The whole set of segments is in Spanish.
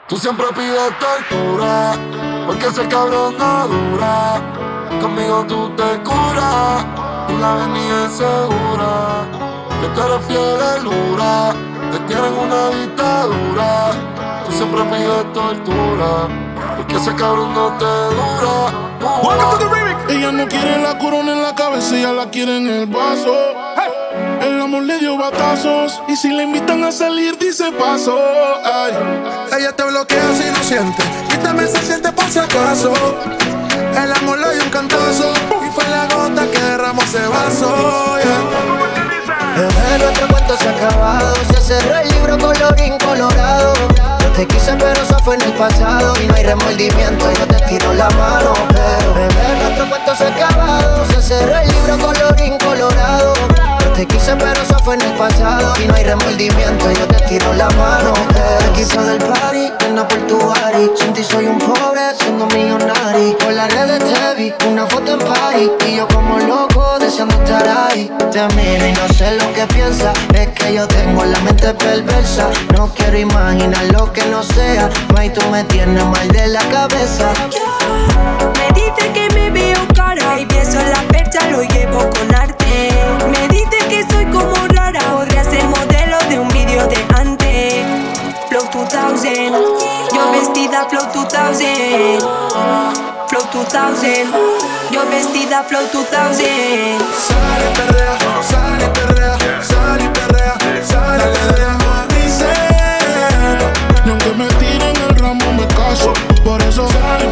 Tú siempre pides tortura, porque ese cabrón no dura. Conmigo tú te curas, y la avenida es segura. Que tú eres fiel y dura, te tienen una dictadura. Tú siempre pides tortura, porque ese cabrón no te dura. Welcome to the remix. Ella no quiere la corona en la cabeza, ella la quiere en el vaso. El amor le dio batazos, y si le invitan a salir dice paso. Ay. Ella te bloquea si no siente, y también se siente por si acaso. El amor le dio un cantazo, y fue la gota que derramó ese vaso. Bebé, nuestro cuento se ha acabado. Se cerró el libro colorín colorado. Te quise pero eso fue en el pasado. Y no hay remordimiento, yo te tiro la mano. Pero bebé, nuestro cuento se ha acabado. Se cerró el libro colorín colorado. Te quise pero eso fue en el pasado. Y no hay remordimiento, yo te tiro la mano. Te quito del party, anda por tu body. Sin ti soy un pobre, siendo millonario. Por las redes te vi, una foto en party. Y yo como loco, deseando estar ahí. Te miro y no sé lo que piensas. Es que yo tengo la mente perversa. No quiero imaginar lo que no sea. May, tú me tienes mal de la cabeza. Me dice que me veo cara y pienso en la percha, lo llevo con arte. Me dice que soy como rara, podría ser modelo de un vídeo de antes. Flow 2000, yo vestida Flow 2000. Flow 2000, yo vestida Flow 2000. Sale y perrea, sale y perrea, sale y perrea, sale y perrea. Dice, Y aunque me tiren el ramo me caso. Por eso sale,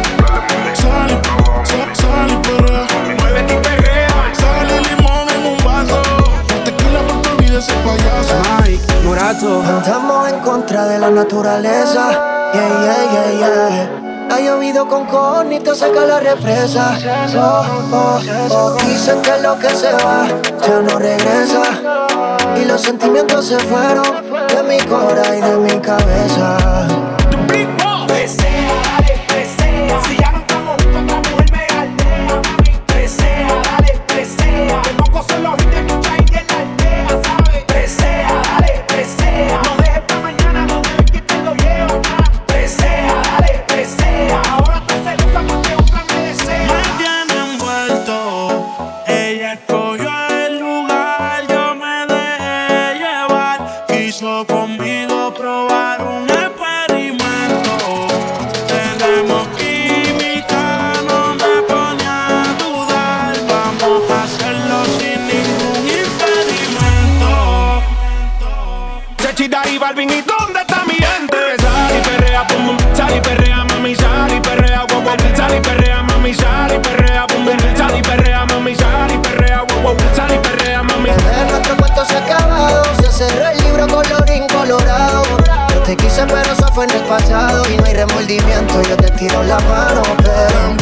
perrea. muévete y perrea. Sale limón en un vaso. No tequila por tu vida ese payaso. Mike, Morato. Andamos en contra de la naturaleza. Yeah, yeah, yeah, yeah. Ha llovido con conito, seca la represa. Dicen que lo que se va ya no regresa. Y los sentimientos se fueron de mi cora y de mi cabeza. Presea, dale, presea. Si ya no estamos juntos, esta mujer me aldea, mami. Presea, dale, presea. Que pocos son los hits de mucha gente en la aldea, ¿sabes? Presea, dale, presea. No dejes pa' mañana, no dejes que te lo llevo, presea, dale, presea. Ahora tú celosa porque otra me desea. Me tiene envuelto, ella escogió el lugar, yo me dejé llevar. Quiso conmigo probar un experimento. Tenemos química, no me pone a dudar. Vamos a hacerlo sin ningún impedimento. Sechi, Dari, Balvin, ¿y dónde está mi gente? Sal y perrea, pum, pum. Sal y perrea, mami, sal y perrea, wow, wow. Sal y perrea, mami, sal y perrea, pum, pum. Sal y perrea, mami, sal y perrea, wow, wow. Sal y perrea, mami. Bebé, nuestro cuento se ha acabado. Se cerró el libro colorín colorado. Yo te quise pero eso fue en el pasado. Y no hay remordimiento, yo te tiro la mano. Pero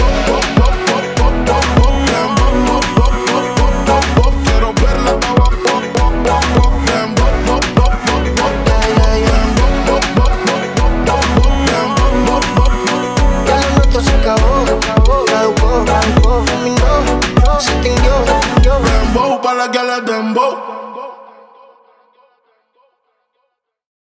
Quiero verla abajo. ya lo nuestro se acabó. Caducó, terminó, se extinguió. Dembow para la que le dembow.